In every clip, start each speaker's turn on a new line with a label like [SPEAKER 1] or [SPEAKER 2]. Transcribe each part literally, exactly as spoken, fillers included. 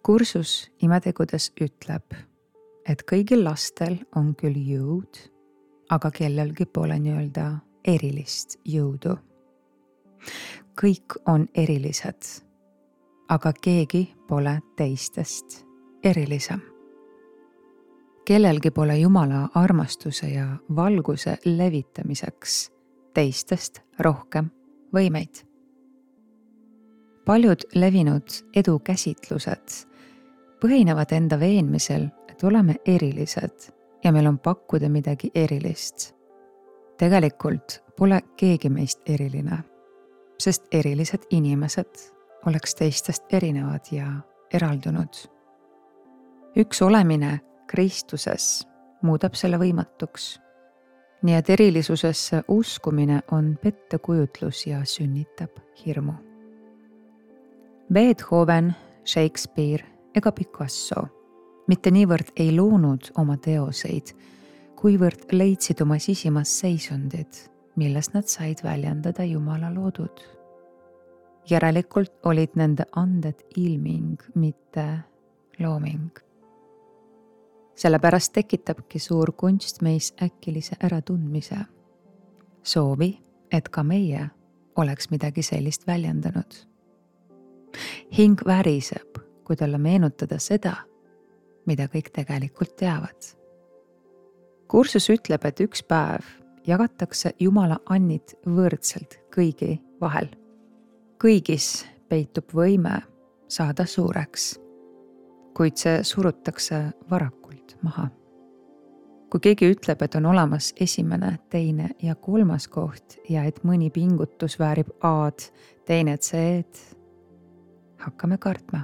[SPEAKER 1] Kursus imetegudes ütleb, et kõigil lastel on küll jõud, aga kellelgi pole nii-öelda erilist jõudu. Kõik on erilised, aga keegi pole teistest erilisem. Kellelgi pole Jumala armastuse ja valguse levitamiseks teistest rohkem võimeid. Paljud levinud edukäsitlused põhinevad enda veenmisel, et oleme erilised ja meil on pakkuda midagi erilist. Tegelikult pole keegi meist eriline, sest erilised inimesed oleks teistest erinevad ja eraldunud. Üks olemine Kristuses muudab selle võimatuks. Nii et erilisusesse uskumine on pettekujutlus ja sünnitab hirmu. Beethoven, Shakespeare ega Picasso mitte niivõrd ei loonud oma teoseid, kuivõrd leidsid oma sisimas seisundid, milles nad said väljendada Jumala loodud. Järelikult olid nende anded ilming, mitte looming. Sellepärast tekitabki suur kunst meis äkilise äratundmise. Soovi, et ka meie oleks midagi sellist väljendanud. Hing väriseb, kui talle meenutada seda, mida kõik tegelikult teavad. Kursus ütleb, et üks päev jagatakse Jumala annid võrdselt kõigi vahel. Kõigis peitub võime saada suureks, kuid see surutakse varakult maha. Kui keegi ütleb, et on olemas esimene, teine ja kolmas koht ja et mõni pingutus väärib A-d, teine C-d, hakkame kartma.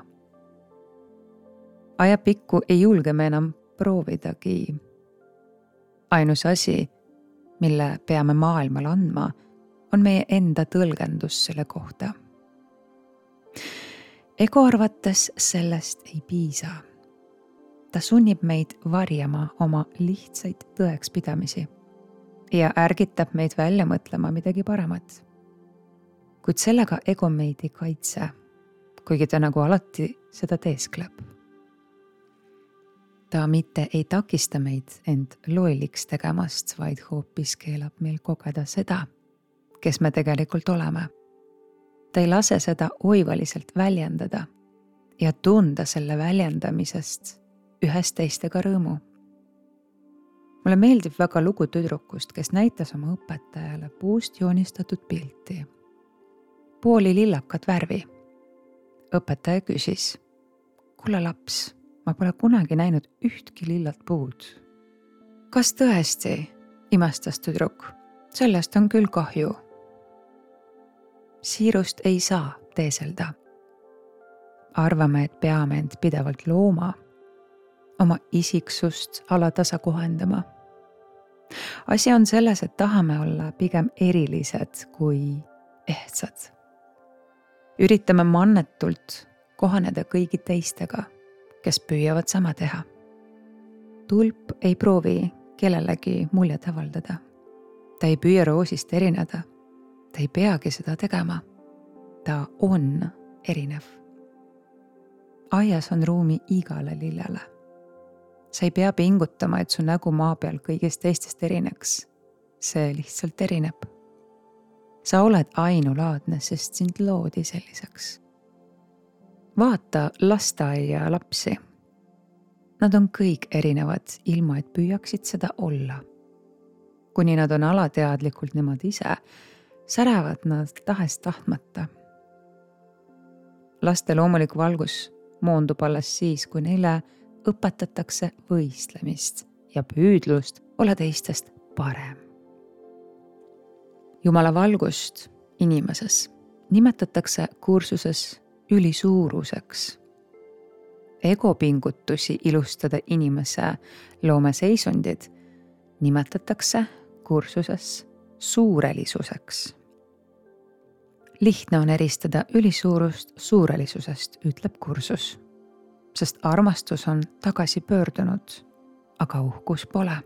[SPEAKER 1] Ajapikku ei julge me enam proovidagi. Ainus asi, mille peame maailmale andma, on meie enda tõlgendus selle kohta. Ego arvates sellest ei piisa. Ta sunnib meid varjama oma lihtsaid tõekspidamisi ja ärgitab meid välja mõtlema midagi paremat. Kuid sellega ego meid ei kaitse, kuigi ta nagu alati seda teeskleb. Ta mitte ei takista meid end lolliks tegemast, vaid hoopis keelab meil kogeda seda, kes me tegelikult oleme. Ta ei lase seda oivaliselt väljendada ja tunda selle väljendamisest ühest teistega rõõmu. Mulle meeldib väga lugu tüdrukust, kes näitas oma õpetajale puust joonistatud pilti. Pooli lillakat värvi. Õpetaja küsis, kuule laps, ma pole kunagi näinud ühtki lillat puud. Kas tõesti, imestas tüdruk, sellest on küll kahju. Siirust ei saa teeselda. Arvame, et peame end pidevalt looma, oma isiksust alatasa kohendama. Asi on selles, et tahame olla pigem erilised kui ehtsad. Üritame mannetult kohaneda kõigi teistega, kes püüavad sama teha. Tulp ei proovi kellelegi muljet avaldada. Ta ei püüa roosist erineda. Ta ei peagi seda tegema. Ta on erinev. Aias on ruumi igale lillele. Sa ei pea pingutama, et su nägu maa peal kõigist teistest erineks. See lihtsalt erineb. Sa oled ainulaadne, sest sind loodi selliseks. Vaata lasteaia lapsi. Nad on kõik erinevad, ilma et püüaksid seda olla. Kuni nad on alateadlikult nemad ise, särevad nad tahest tahtmata. Laste loomulik valgus moondub alles siis, kui neile õpetatakse võistlemist ja püüdlust olla teistest parem. Jumala valgust inimeses nimetatakse kursuses ülisuuruseks. Egopingutusi ilustada inimese loomeseisundid nimetatakse kursuses suurelisuseks. Lihtne on eristada ülisuurust suurelisusest, ütleb kursus, sest armastus on tagasi pöördunud, aga uhkus pole.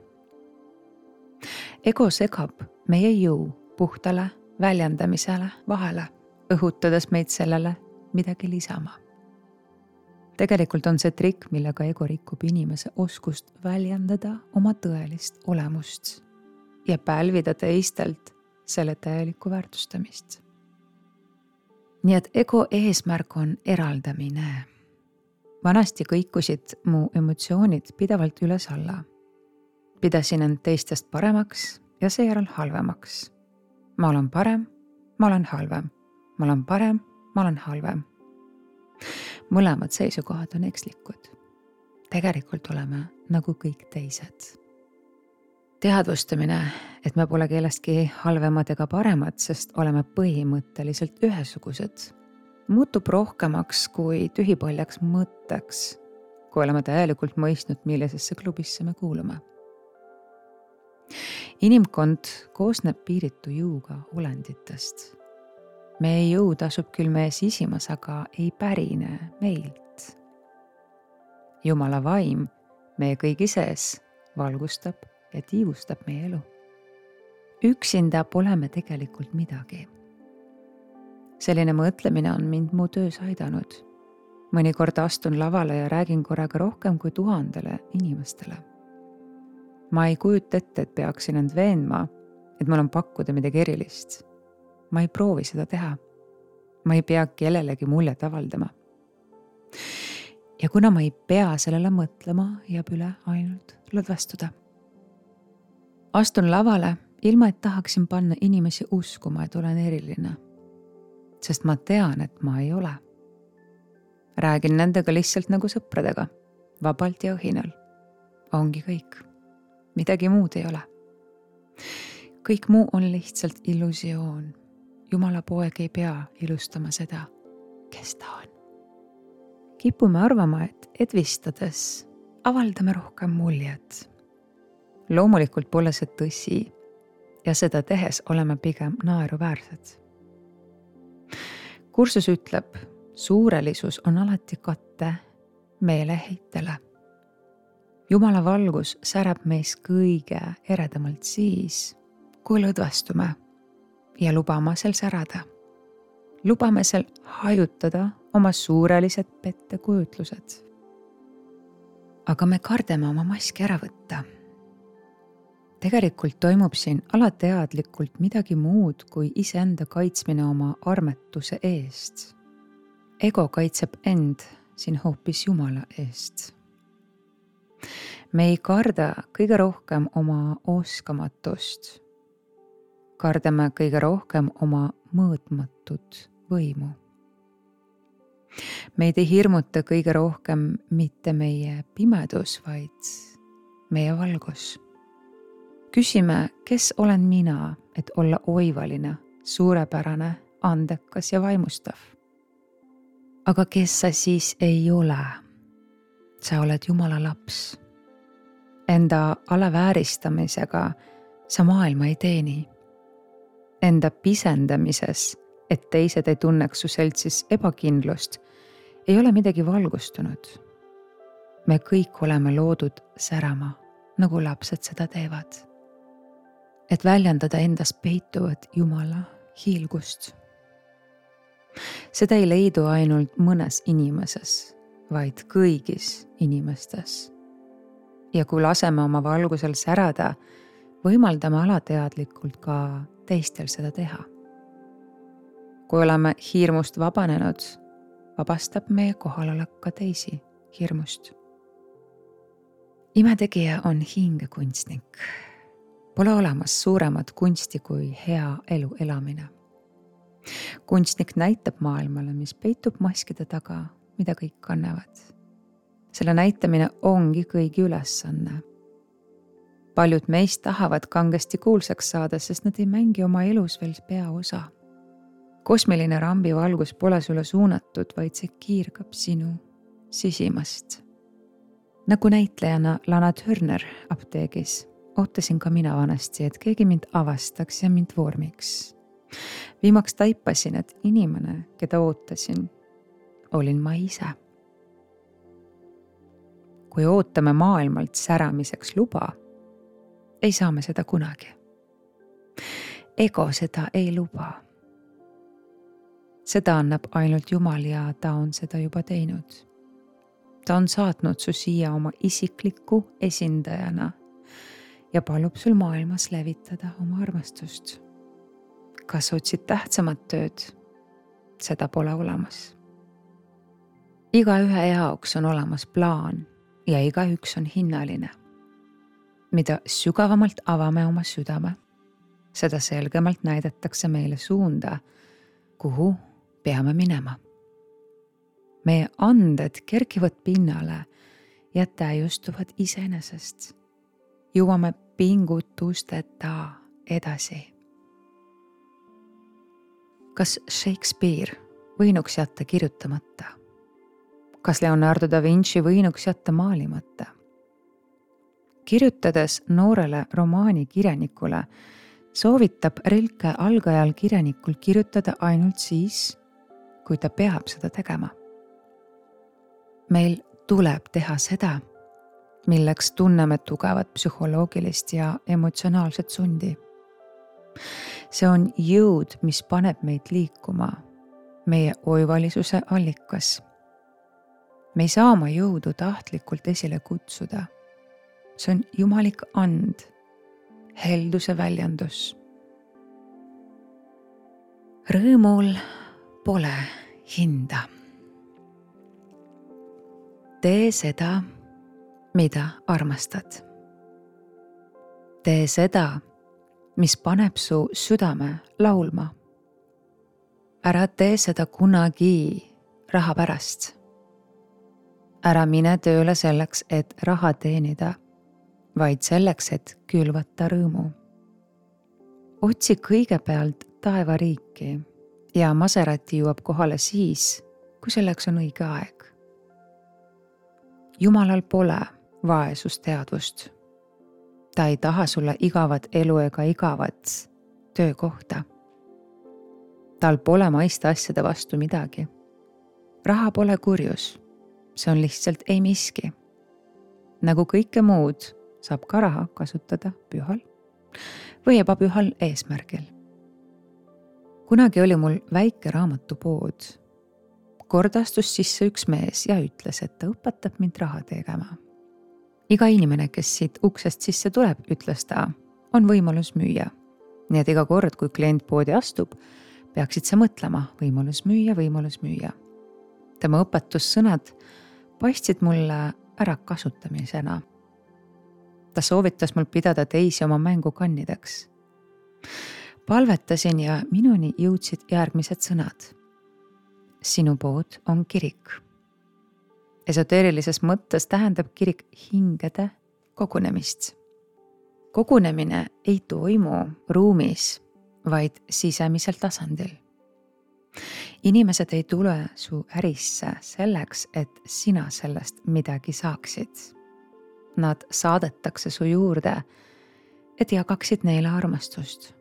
[SPEAKER 1] Ego segab meie jõu puhtale väljendamisele vahele, õhutades meid sellele midagi lisama. tegelikult on see trikk, millega ego rikub inimese oskust väljendada oma tõelist olemust ja pälvida teistelt selle täielikku väärtustamist. Nii et ego eesmärk on eraldamine. Vanasti kõikusid mu emotsioonid pidevalt üles-alla. Pidasin end teistest paremaks ja seejärel halvemaks. Ma olen parem, ma olen halvem. Ma olen parem, ma olen halvem. Mõlemad seisukohad on ekslikud. Tegelikult oleme nagu kõik teised. Teadvustamine, et me pole kellestki halvemad ega paremad, sest oleme põhimõtteliselt ühesugused, muutub rohkemaks kui tühipaljaks mõtteks, kui oleme täielikult mõistnud, millisesse klubisse me kuulume. Inimkond koosneb piiritu jõuga olenditest. Meie jõud asub küll meie sisimas, aga ei pärine meilt. Jumala vaim meie kõigi sees valgustab ja tiivustab meie elu. Üksinda pole me tegelikult midagi. Selline mõtlemine on mind mu töös aidanud. Mõnikord astun lavale ja räägin korraga rohkem kui tuhandele inimestele. Ma ei kujuta ette, et peaksin end veenma, et mul on pakkuda midagi erilist. Ma ei proovi seda teha. Ma ei pea kellelegi muljet avaldama. Ja kuna ma ei pea sellele mõtlema, jääb üle ainult lõdvestuda. Astun lavale, ilma et tahaksin panna inimesi uskuma, et olen eriline. Sest ma tean, et ma ei ole. Räägin nendega lihtsalt nagu sõpradega, vabalt ja õhinal. Ongi kõik. Midagi muud ei ole. Kõik muu on lihtsalt illusioon. Jumala poeg ei pea ilustama seda, kes ta on. Kipume arvama, et edvistades avaldame rohkem muljet. Loomulikult pole see tõsi ja seda tehes oleme pigem naeruväärsed. Kursus ütleb, suurelisus on alati katte meeleheitele. Jumala valgus särab meis kõige eredamalt siis, kui lõdvestume ja lubame sel särada. Lubame sel hajutada oma suurelised pettekujutlused. Aga me kardame oma maski ära võtta. Tegelikult toimub siin alateadlikult midagi muud kui iseenda kaitsmine oma armetuse eest. Ego kaitseb end siin hoopis Jumala eest. Me ei karda kõige rohkem oma oskamatust. Kardame kõige rohkem oma mõõtmatut võimu. Meid ei hirmuta kõige rohkem mitte meie pimedus, vaid meie valgus. Küsime, kes olen mina, et olla oivaline, suurepärane, andekas ja vaimustav. Aga kes sa siis ei ole? Sa oled Jumala laps. Enda alavääristamisega sa maailma ei teeni. Enda pisendamises, et teised ei tunneks su seltsis ebakindlust, ei ole midagi valgustunud. Me kõik oleme loodud särama, nagu lapsed seda teevad. Et väljendada endas peituvad Jumala hiilgust. Seda ei leidu ainult mõnes inimeses, vaid kõigis inimestes. Ja kui laseme oma valgusel särada, võimaldame alateadlikult ka teistel seda teha. Kui oleme hirmust vabanenud, vabastab meie kohalolek ka teisi hirmust. Imetegija on hingekunstnik. Pole olemas suuremat kunsti kui hea elu elamine. Kunstnik näitab maailmale, mis peitub maskide taga, mida kõik kannavad. Selle näitamine ongi kõigi ülesanne. Paljud meist tahavad kangesti kuulsaks saada, sest nad ei mängi oma elus veel peaosa. Kosmiline rambi valgus pole sulle suunatud, vaid see kiirgab sinu sisimast. Nagu näitlejana Lana Turner apteegis, ootasin ka mina vanasti, et keegi mind avastaks ja mind vormiks. Viimaks taipasin, et inimene, keda ootasin, olin ma ise. Kui ootame maailmalt säramiseks luba, ei saa me seda kunagi. Ego seda ei luba. Seda annab ainult Jumal ja ta on seda juba teinud. ta on saatnud su siia oma isikliku esindajana ja palub sul maailmas levitada oma armastust. Kas otsid tähtsamat tööd? Seda pole olemas. Igaühe jaoks on olemas plaan ja igaüks on hinnaline. Mida sügavamalt avame oma südame, seda selgemalt näidatakse meile suunda, kuhu peame minema. Meie anded kerkivad pinnale ja täiustuvad iseenesest. Jõuame pingutusteta edasi. Kas Shakespeare võinuks jätta kirjutamata? Kas Leonardo da Vinci võinuks jätta maalimata? Kirjutades noorele romaani kirjanikule, soovitab Rilke algajal kirjanikul kirjutada ainult siis, kui ta peab seda tegema. Meil tuleb teha seda, milleks tunneme tugevat psühholoogilist ja emotsionaalset sundi. See on jõud, mis paneb meid liikuma, meie oivalisuse allikas. Me ei saa oma jõudu tahtlikult esile kutsuda. See on jumalik and, helduse väljendus. Rõõmul pole hinda. Tee seda, mida armastad. Tee seda, mis paneb su südame laulma. Ära tee seda kunagi raha pärast. Ära mine tööle selleks, et raha teenida, vaid selleks, et külvata rõõmu. Otsi kõigepealt taevariiki ja Maserati jõuab kohale siis, kui selleks on õige aeg. Jumalal pole vaesusteadvust. Ta ei taha sulle igavat elu ega igavat töökohta. Tal pole maista asjade vastu midagi. Raha pole kurjus. See on lihtsalt ei miski. Nagu kõike muud saab ka raha kasutada pühal või ebapühal eesmärgil. Kunagi oli mul väike raamatupood. Kord astus sisse üks mees ja ütles, et ta õpetab mind raha tegema. Iga inimene, kes siit uksest sisse tuleb, ütles ta, on võimalus müüa. Nii et iga kord, kui klient poodi astub, peaksid sa mõtlema võimalus müüa, võimalus müüa. Tema õpetussõnad paistsid mulle ära kasutamisena. Ta soovitas mul pidada teisi oma mängukannideks. Palvetasin ja minuni jõudsid järgmised sõnad. Sinu pood on kirik. Esoteerilises mõttes tähendab kirik hingede kogunemist. Kogunemine ei toimu ruumis, vaid sisemisel tasandil. Inimesed ei tule su ärisse selleks, et sina sellest midagi saaksid. Nad saadetakse su juurde, et jagaksid neile armastust.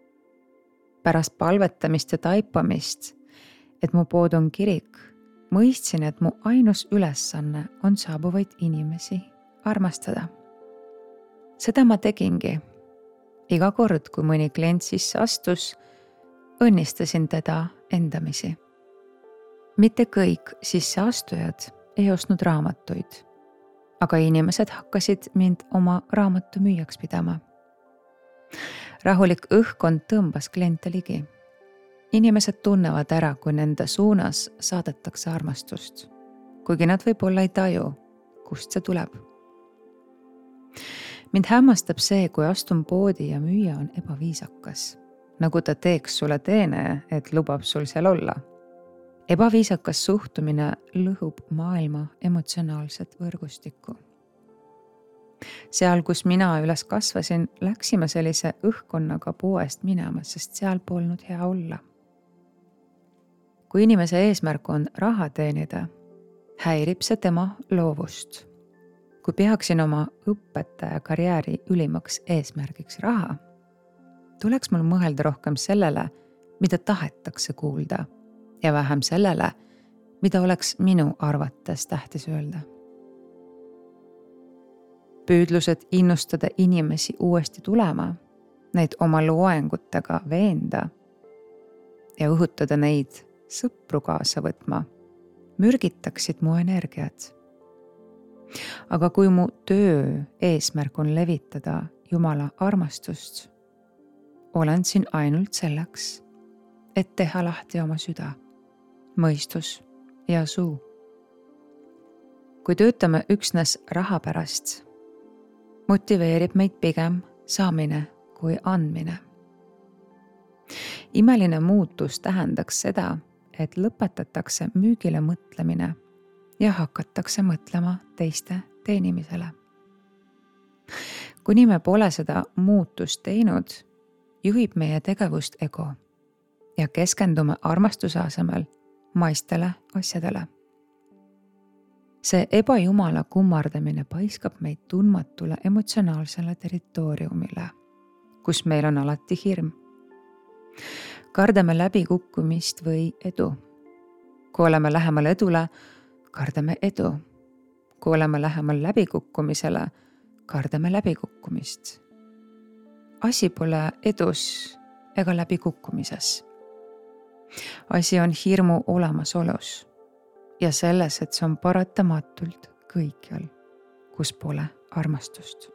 [SPEAKER 1] Pärast palvetamist ja taipamist, et mu pood on kirik, mõistsin, et mu ainus ülesanne on saabuvaid inimesi armastada. Seda ma tegingi. Iga kord, kui mõni klient sisse astus, õnnistasin teda endamisi. Mitte kõik sisseastujad ei ostnud raamatuid, aga inimesed hakkasid mind oma raamatu müüjaks pidama. Rahulik õhkkond tõmbas kliente ligi. Inimesed tunnevad ära, kui nende suunas saadetakse armastust, kuigi nad võib-olla ei taju, kust see tuleb. Mind hämmastab see, kui astun poodi ja müüja on ebaviisakas, nagu ta teeks sulle teene, et lubab sul seal olla. Ebaviisakas suhtumine lõhub maailma emotsionaalset võrgustikku. Seal, kus mina üles kasvasin, läksime sellise õhkkonnaga poest minema, sest seal polnud hea olla. Kui inimese eesmärk on raha teenida, häirib see tema loovust. Kui peaksin oma õpetaja karjääri ülimaks eesmärgiks raha, tuleks mul mõelda rohkem sellele, mida tahetakse kuulda ja vähem sellele, mida oleks minu arvates tähtis öelda. Püüdlused innustada inimesi uuesti tulema, neid oma loengutega veenda ja õhutada neid sõpru kaasa võtma, mürgitaksid mu energiat aga kui mu töö eesmärk on levitada Jumala armastust, olen siin ainult selleks, et teha lahti oma süda, mõistus ja suu. Kui töötame üksnes raha pärast, motiveerib meid pigem saamine kui andmine. Imeline muutus tähendaks seda, et lõpetatakse müügile mõtlemine ja hakatakse mõtlema teiste teenimisele. Kuni me pole seda muutust teinud, juhib meie tegevust ego ja keskendume armastuse asemel maistele asjadele. See ebajumala kummardamine paiskab meid tundmatule emotsionaalsele territooriumile, kus meil on alati hirm. Kardame läbikukkumist või edu. Kui oleme lähemal edule, kardame edu. Kui oleme lähemal läbikukkumisele, kardame läbikukkumist. Asi pole edus ega läbikukkumises. Asi on hirmu olemasolus ja selles, et see on paratamatult kõikjal, kus pole armastust.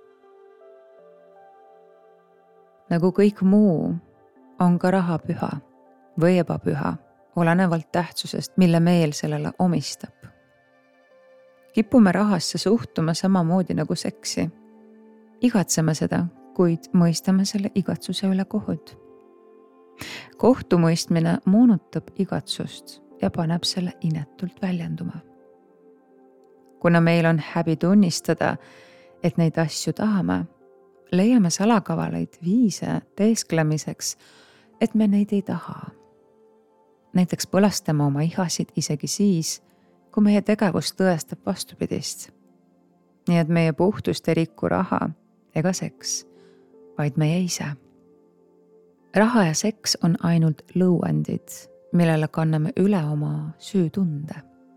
[SPEAKER 1] Nagu kõik muu, on ka raha püha või ebapüha, olenevalt tähtsusest, mille meel sellele omistab. Kipume rahasse suhtuma samamoodi nagu seksi. Igatseme seda, kuid mõistame selle igatsuse üle kohut. Kohtumõistmine moonutab igatsust ja paneb selle inetult väljenduma. Kuna meil on häbi tunnistada, et neid asju tahame, leiame salakavalaid viise teesklemiseks, et me neid ei taha. Näiteks põlastame oma ihasid isegi siis, kui meie tegevus tõestab vastupidist. Nii et meie puhtust ei riku raha ega seks, vaid meie ise. Raha ja seks on ainult lõuendid, millele kanname üle oma süütunde.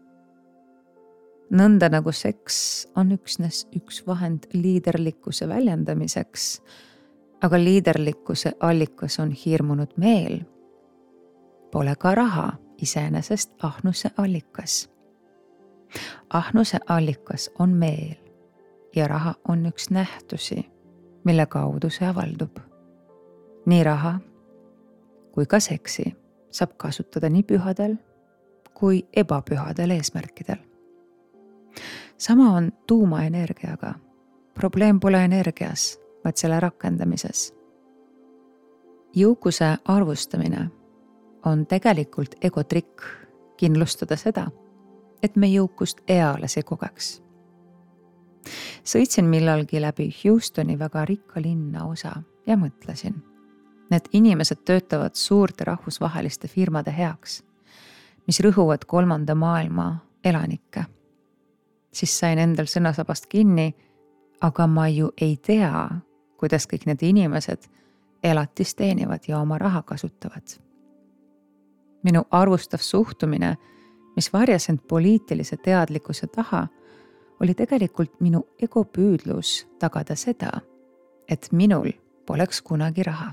[SPEAKER 1] Nõnda nagu seks on üksnes üks vahend liiderlikkuse väljendamiseks, aga liiderlikkuse allikas on hirmunud meel, pole ka raha iseenesest ahnuse allikas. Ahnuse allikas on meel ja raha on üks nähtusi, mille kaudu see avaldub. Nii raha kui ka seksi saab kasutada nii pühadel kui ebapühadel eesmärkidel. Sama on tuumaenergiaga. Probleem pole energias, vaid selle rakendamises. Jõukuse arvustamine on tegelikult egotrikk kindlustada seda, et me jõukust eales ei kogeks. Sõitsin millalgi läbi Houstoni väga rikka linna osa ja mõtlesin, need inimesed töötavad suurte rahvusvaheliste firmade heaks, mis rõhuvad kolmanda maailma elanikke. Siis sain endal sõnasabast kinni, aga ma ju ei tea, kuidas kõik need inimesed elatist teenivad ja oma raha kasutavad. Minu arvustav suhtumine, mis varjas end poliitilise teadlikkuse taha, oli tegelikult minu egopüüdlus tagada seda, et minul poleks kunagi raha.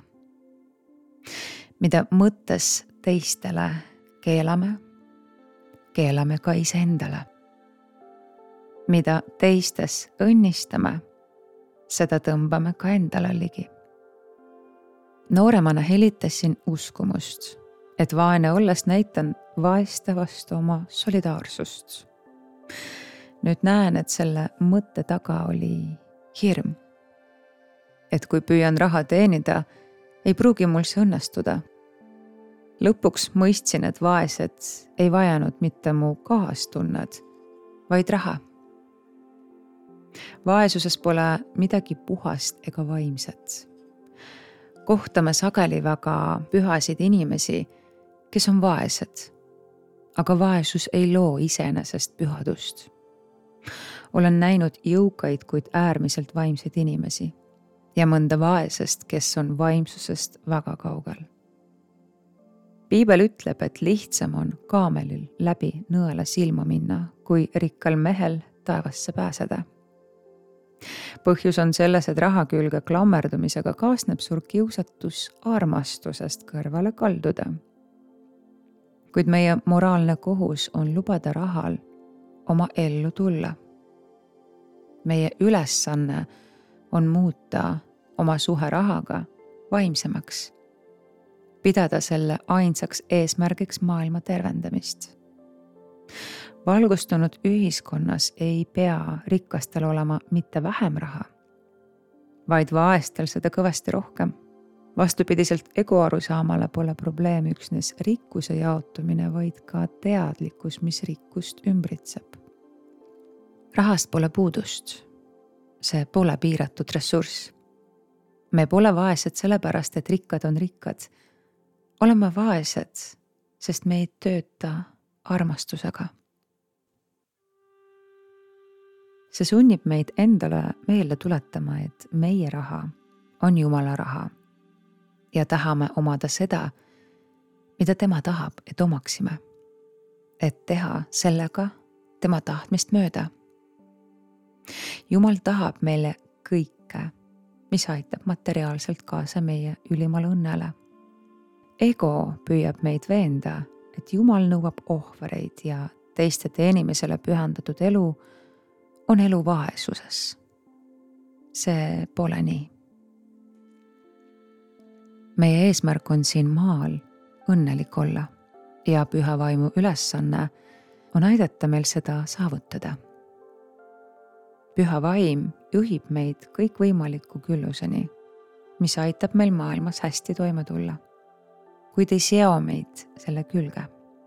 [SPEAKER 1] Mida mõttes teistele keelame, keelame ka iseendale. Mida teistes õnnistame, seda tõmbame ka endale ligi. Nooremana helitasin uskumust, et vaene olles näitan vaeste vastu oma solidaarsust. Nüüd näen, et selle mõtte taga oli hirm. Et kui püüan raha teenida, ei pruugi mul see õnnestuda. Lõpuks mõistsin, et vaesed ei vajanud mitte mu kaastunnet, vaid raha. Vaesuses pole midagi puhast ega vaimset. Kohtame sageli väga pühasid inimesi, kes on vaesed, aga vaesus ei loo iseenesest pühadust. Olen näinud jõukaid, kuid äärmiselt vaimseid inimesi ja mõnda vaesest, kes on vaimsusest väga kaugel. Piibel ütleb, et lihtsam on kaamelil läbi nõela silma minna, kui rikkal mehel taevasse pääseda. Põhjus on selles, et raha külge klammerdumisega kaasneb suur kiusatus armastusest kõrvale kalduda. Kuid meie moraalne kohus on lubada rahal oma ellu tulla. meie ülesanne on muuta oma suhe rahaga vaimsemaks, pidada selle ainsaks eesmärgiks maailma tervendamist. Valgustunud ühiskonnas ei pea rikkastel olema mitte vähem raha, vaid vaestel seda kõvasti rohkem. Vastupidiselt ego arusaamale pole probleem üksnes rikkuse jaotumine, vaid ka teadlikkus, mis rikkust ümbritseb. Rahast pole puudust. See pole piiratud ressurss. Me pole vaesed sellepärast, et rikkad on rikkad. Oleme vaesed, sest me ei tööta armastusega. See sunnib meid endale meelde tuletama, et meie raha on Jumala raha ja tahame omada seda, mida tema tahab, et omaksime, et teha sellega tema tahtmist mööda. Jumal tahab meile kõike, mis aitab materiaalselt kaasa meie ülimale õnnele. Ego püüab meid veenda, et Jumal nõuab ohvreid ja teiste teenimisele pühendatud elu on elu vaesuses. See pole nii. Meie eesmärk on siin maal õnnelik olla ja püha vaimu ülesanne on aidata meil seda saavutada. Püha vaim juhib meid kõikvõimaliku külluseni, mis aitab meil maailmas hästi toime tulla, kuid ei seo meid selle külge.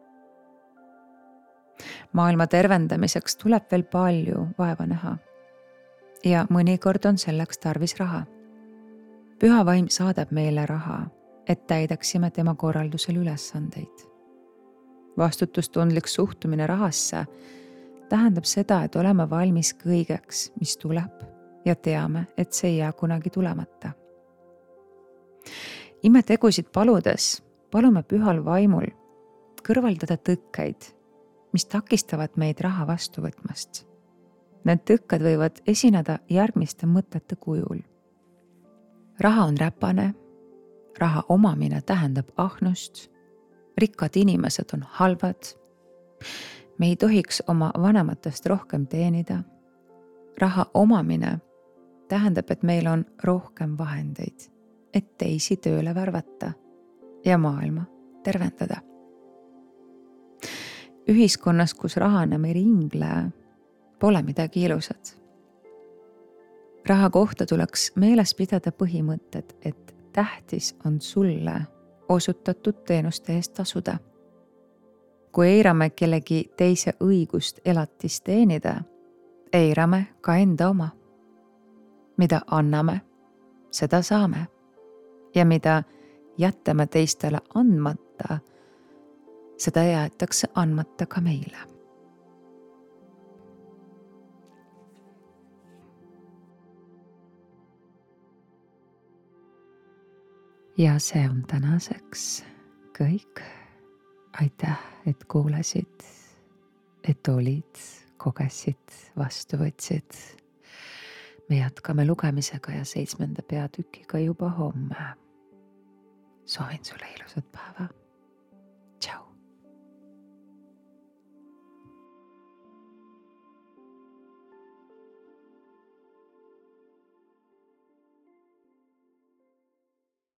[SPEAKER 1] Maailma tervendamiseks tuleb veel palju vaeva näha ja mõnikord on selleks tarvis raha. Püha vaim saadab meile raha, et täidaksime tema korraldusel ülesandeid. Vastutustundlik suhtumine rahasse tähendab seda, et oleme valmis kõigeks, mis tuleb ja teame, et see ei jää kunagi tulemata. Imetegusid paludes palume pühal vaimul kõrvaldada tõkkeid, mis takistavad meid raha vastu võtmast. Need tõkked võivad esineda järgmiste mõtete kujul. Raha on räpane, raha omamine tähendab ahnust, rikkad inimesed on halvad, me ei tohiks oma vanematest rohkem teenida. Raha omamine tähendab, et meil on rohkem vahendeid, et teisi tööle värvata ja maailma tervendada. Ühiskonnas, kus raha enam ei ringle, pole midagi ilusat. Raha kohta tuleks meeles pidada põhimõtted, et tähtis on sulle osutatud teenuste eest tasuda. Kui eirame kellegi teise õigust elatist teenida, eirame ka enda oma. Mida anname, seda saame. Ja mida jätame teistele andmata, seda jäetakse andmata ka meile. Ja see on tänaseks kõik. Aitäh, et kuulasid, et olid, kogesid, vastu võtsid. Me jätkame lugemisega ja seitsmenda peatükiga juba homme. Soovin sulle ilusat päeva.